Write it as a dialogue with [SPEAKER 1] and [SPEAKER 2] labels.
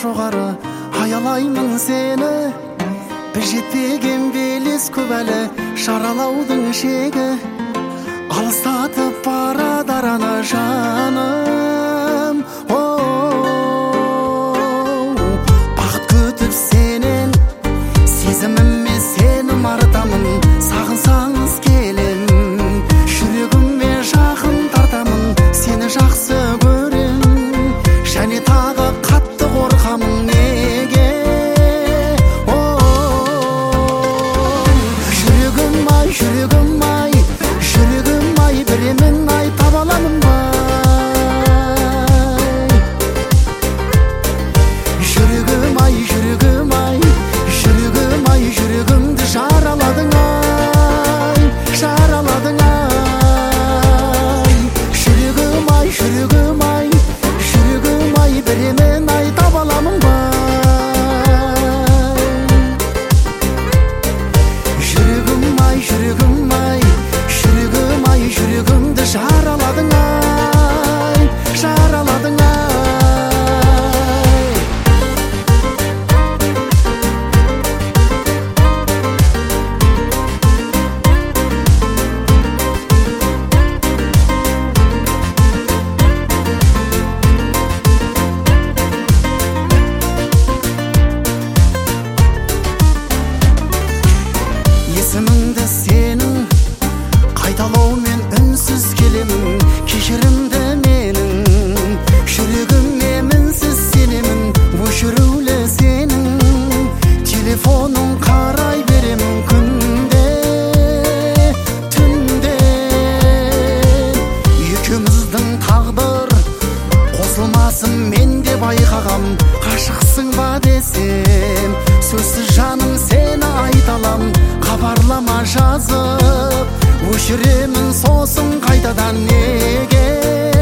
[SPEAKER 1] жоғары аялаймын сені. Біз жетпеген белес көп әлі, шаралаудың шегі алыстатып барады араны жаным. Бақыт күтіп сенен, сезіміме сенім артамын. Сағынсаңыз келем, жүрегіме жақын тартамын. Сені жақсы көрем, және тағы қатты қорқамын. Неге? Жүрегім ай, жүрегім ай, жүрегім ай, біремен ай таба аламын ба? Жүрегім ай, жүрегім ай, жүрегім ай, жүрегімді жараладың ай, жараладың ай. Жүрегім ай, жүрегім ай, жүрегім ай, біремен ай таба аламын ба? Жүрегім ай, жүрегім ай, жүрегім ай, жүрегімді жараладың ай, жараладың ай. Есіміңді сенің қайталаумен үнсіз келемін. Кешірімді менің жүрегіме мінсіз сенемін. Өшірулі сенің телефоның қарай беремін күнде түнде. Екеуміздің тағдыр қосылмасын мен де байқағам. Ғашықсың ба десем, сөзсіз жаным сені айталам. Хабарлама жазып өшіремін сосын қайтадан. Неге?